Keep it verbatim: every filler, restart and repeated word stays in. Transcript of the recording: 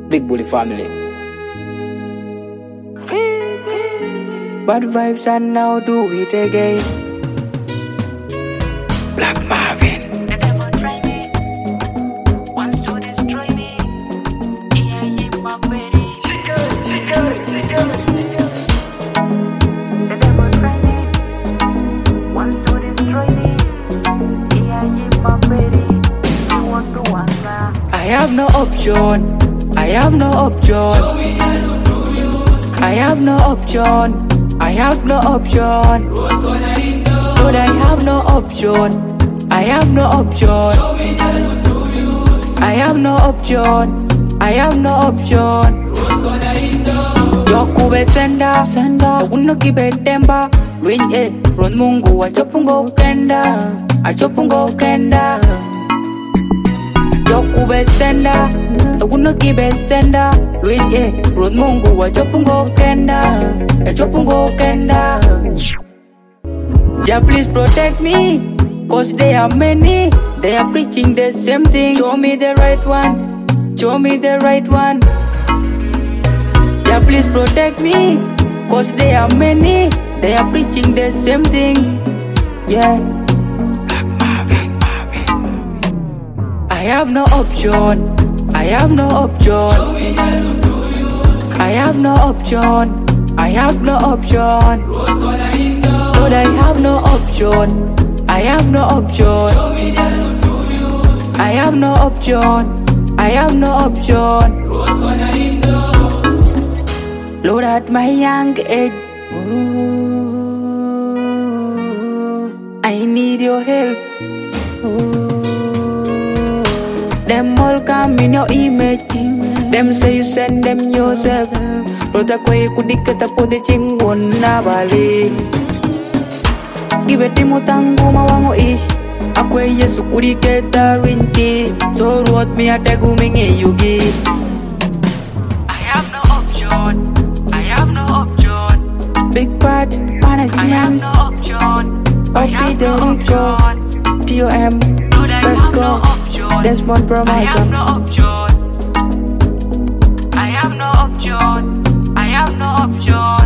Big Bully family. Bad vibes and now do it again. Black Marvin. The devil try me, wants to destroy me. Yeah, yeah, my baby. The devil try me, wants to destroy me. Yeah, yeah, my baby. I want to answer. I have no option. I have no option. I have no option. I have no option. Lord, I have no option. I have no option. I have no option. I have no option. Yokube senda senda uno kibetemba Winye ron mungu achopungo kenda achopungo kenda Yokube senda uno kibe senda Winye ron mungu achopungo kenda achopungo kenda. Yeah, please protect me, cause there are many. They are preaching the same thing. Show me the right one. Show me the right one. Yeah, please protect me, cause there are many. They are preaching the same things. Yeah. I have no option. I have no option. I have no option. I have no option. Lord, I have no option. I have no option. I have no option. I have no option. Lord, at my young age, ooh, I need your help. Ooh, them all come in your image. Them say you send them yourself. Rota kwe kudikata pode chingon na bali. Gibeti mutangu mawango ish. Akwe yesu kudiketa rinki. So ruot mi ategu mingi yugi. I have no option. I have no option. Big Bad I have Management. no option. I have no option. T O M. Lord, I Let's have no go. option. Desmond I have Promotion. no option. I have no option. I have no option.